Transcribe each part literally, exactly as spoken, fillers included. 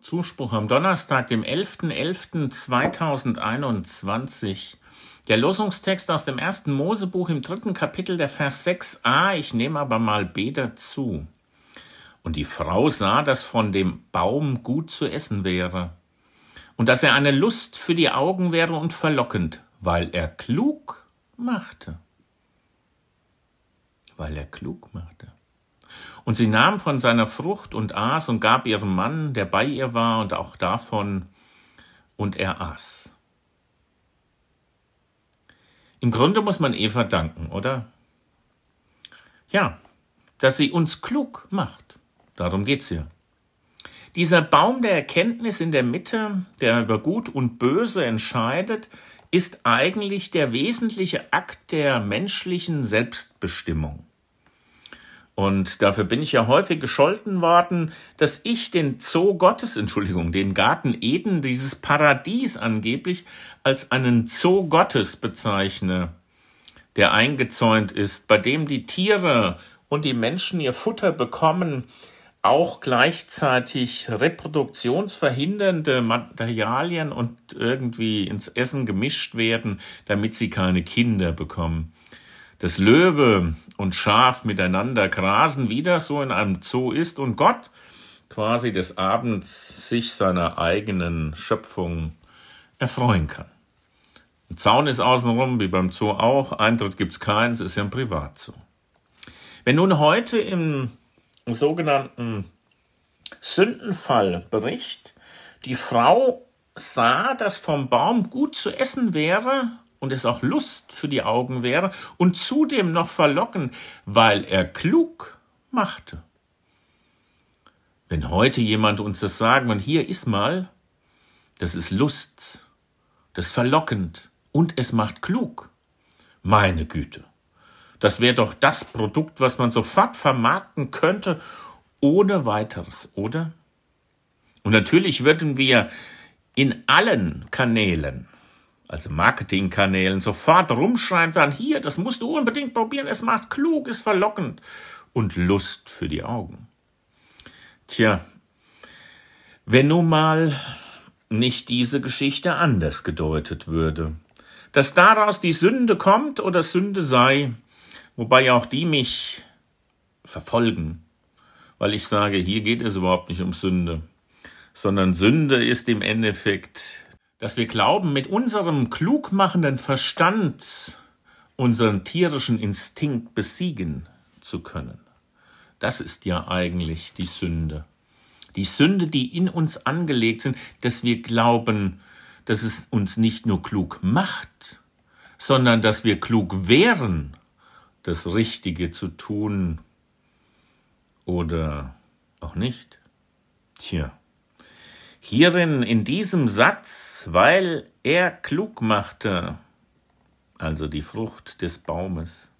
Zuspruch am Donnerstag, dem elften elften zweitausendeinundzwanzig. Der Losungstext aus dem ersten Mosebuch im dritten Kapitel, der Vers sechs a, ich nehme aber mal B dazu. Und die Frau sah, dass von dem Baum gut zu essen wäre und dass er eine Lust für die Augen wäre und verlockend, weil er klug machte. Weil er klug machte. Und sie nahm von seiner Frucht und aß und gab ihrem Mann, der bei ihr war, und auch davon, und er aß. Im Grunde muss man Eva danken, oder? Ja, dass sie uns klug macht. Darum geht's ja. Dieser Baum der Erkenntnis in der Mitte, der über Gut und Böse entscheidet, ist eigentlich der wesentliche Akt der menschlichen Selbstbestimmung. Und dafür bin ich ja häufig gescholten worden, dass ich den Zoo Gottes, Entschuldigung, den Garten Eden, dieses Paradies angeblich, als einen Zoo Gottes bezeichne, der eingezäunt ist, bei dem die Tiere und die Menschen ihr Futter bekommen, auch gleichzeitig reproduktionsverhindernde Materialien und irgendwie ins Essen gemischt werden, damit sie keine Kinder bekommen. Dass Löwe und Schaf miteinander grasen, wie das so in einem Zoo ist, und Gott quasi des Abends sich seiner eigenen Schöpfung erfreuen kann. Ein Zaun ist außenrum, wie beim Zoo auch, Eintritt gibt's keinen, es ist ja ein Privatzoo. Wenn nun heute im sogenannten Sündenfallbericht die Frau sah, dass vom Baum gut zu essen wäre und es auch Lust für die Augen wäre und zudem noch verlockend, weil er klug machte. Wenn heute jemand uns das sagt, und hier ist mal, das ist Lust, das ist verlockend und es macht klug. Meine Güte, das wäre doch das Produkt, was man sofort vermarkten könnte, ohne weiteres, oder? Und natürlich würden wir in allen Kanälen, also Marketingkanälen, sofort rumschreien, sagen, hier, das musst du unbedingt probieren, es macht klug, ist verlockend und Lust für die Augen. Tja, wenn nun mal nicht diese Geschichte anders gedeutet würde, dass daraus die Sünde kommt oder Sünde sei, wobei auch die mich verfolgen, weil ich sage, hier geht es überhaupt nicht um Sünde, sondern Sünde ist im Endeffekt, dass wir glauben, mit unserem klugmachenden Verstand unseren tierischen Instinkt besiegen zu können. Das ist ja eigentlich die Sünde. Die Sünde, die in uns angelegt sind, dass wir glauben, dass es uns nicht nur klug macht, sondern dass wir klug wären, das Richtige zu tun oder auch nicht. Tja. Hierin, in diesem Satz, weil er klug machte, also die Frucht des Baumes.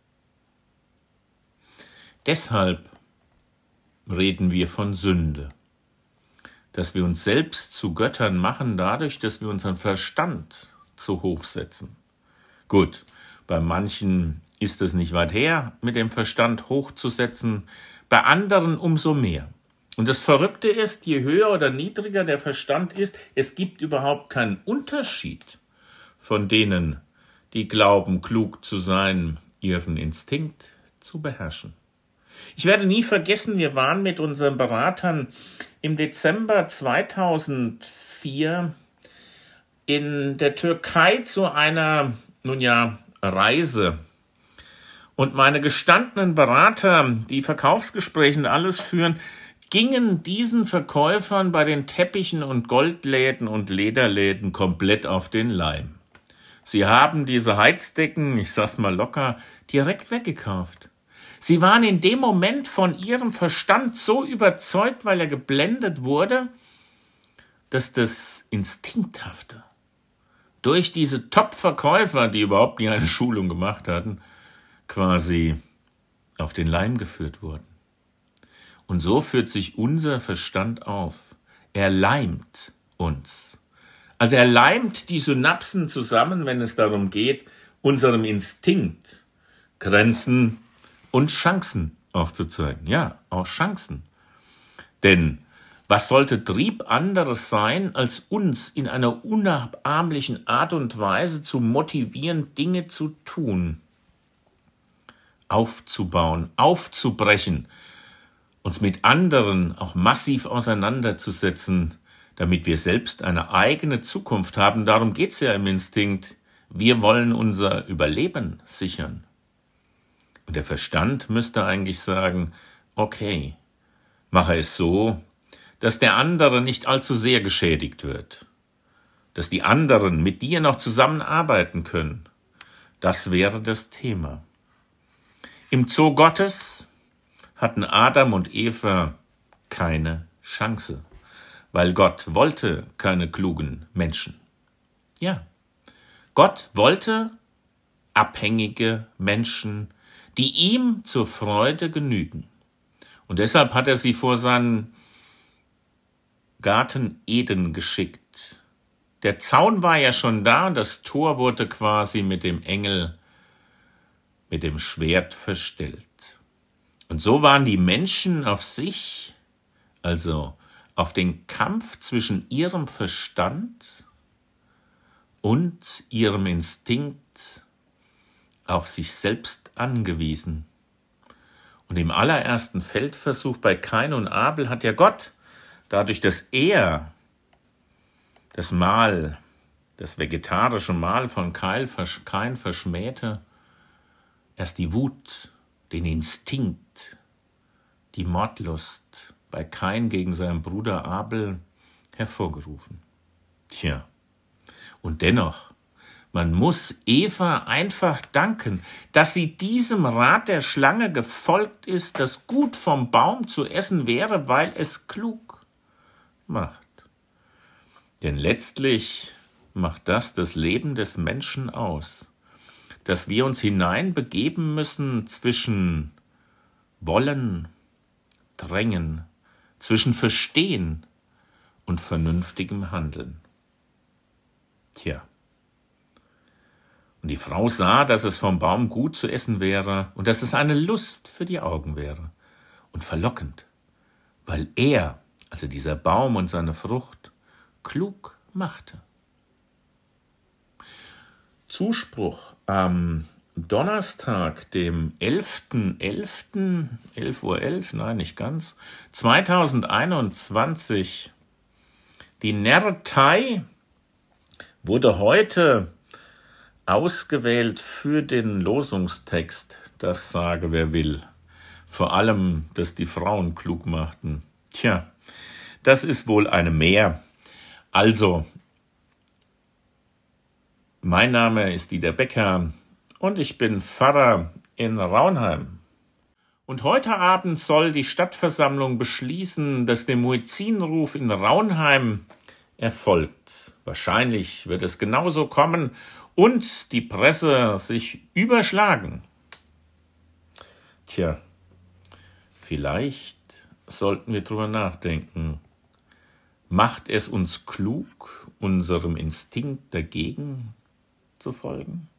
Deshalb reden wir von Sünde, dass wir uns selbst zu Göttern machen dadurch, dass wir unseren Verstand zu hoch setzen. Gut, bei manchen ist es nicht weit her, mit dem Verstand hochzusetzen, bei anderen umso mehr. Und das Verrückte ist, je höher oder niedriger der Verstand ist, es gibt überhaupt keinen Unterschied von denen, die glauben, klug zu sein, ihren Instinkt zu beherrschen. Ich werde nie vergessen, wir waren mit unseren Beratern im Dezember zweitausendvier in der Türkei zu einer, nun ja, Reise. Und meine gestandenen Berater, die Verkaufsgespräche und alles führen, gingen diesen Verkäufern bei den Teppichen und Goldläden und Lederläden komplett auf den Leim. Sie haben diese Heizdecken, ich sag's mal locker, direkt weggekauft. Sie waren in dem Moment von ihrem Verstand so überzeugt, weil er geblendet wurde, dass das Instinkthafte durch diese Top-Verkäufer, die überhaupt nie eine Schulung gemacht hatten, quasi auf den Leim geführt wurden. Und so führt sich unser Verstand auf. Er leimt uns. Also er leimt die Synapsen zusammen, wenn es darum geht, unserem Instinkt Grenzen und Chancen aufzuzeigen. Ja, auch Chancen. Denn Was sollte Trieb anderes sein, als uns in einer unnachahmlichen Art und Weise zu motivieren, Dinge zu tun, aufzubauen, aufzubrechen, uns mit anderen auch massiv auseinanderzusetzen, damit wir selbst eine eigene Zukunft haben. Darum geht es ja im Instinkt. Wir wollen unser Überleben sichern. Und der Verstand müsste eigentlich sagen, okay, mache es so, dass der andere nicht allzu sehr geschädigt wird, dass die anderen mit dir noch zusammenarbeiten können. Das wäre das Thema. Im Zoo Gottes hatten Adam und Eva keine Chance, weil Gott wollte keine klugen Menschen. Ja, Gott wollte abhängige Menschen, die ihm zur Freude genügen. Und deshalb hat er sie vor seinen Garten Eden geschickt. Der Zaun war ja schon da, das Tor wurde quasi mit dem Engel, mit dem Schwert verstellt. Und so waren die Menschen auf sich, also auf den Kampf zwischen ihrem Verstand und ihrem Instinkt, auf sich selbst angewiesen. Und im allerersten Feldversuch bei Kain und Abel hat ja Gott, dadurch, dass er das Mahl, das vegetarische Mahl von Kain verschmähte, erst die Wut, den Instinkt, die Mordlust bei Kain gegen seinen Bruder Abel hervorgerufen. Tja, und dennoch, man muss Eva einfach danken, dass sie diesem Rat der Schlange gefolgt ist, dass gut vom Baum zu essen wäre, weil es klug macht. Denn letztlich macht das das Leben des Menschen aus, dass wir uns hineinbegeben müssen zwischen Wollen, Drängen, zwischen Verstehen und vernünftigem Handeln. Tja. Und die Frau sah, dass es vom Baum gut zu essen wäre und dass es eine Lust für die Augen wäre und verlockend, weil er, also dieser Baum und seine Frucht, klug machte. Zuspruch am Donnerstag, dem elften elften, elf Uhr elf, nein, nicht ganz, zweitausendeinundzwanzig. Die Nertei wurde heute ausgewählt für den Losungstext, das sage wer will. Vor allem, dass die Frauen klug machten. Tja, das ist wohl eine Mehr. Also, mein Name ist Dieter Becker und ich bin Pfarrer in Raunheim. Und heute Abend soll die Stadtversammlung beschließen, dass der Muezzinruf in Raunheim erfolgt. Wahrscheinlich wird es genauso kommen und die Presse sich überschlagen. Tja, vielleicht sollten wir drüber nachdenken. Macht es uns klug, unserem Instinkt dagegen zu folgen?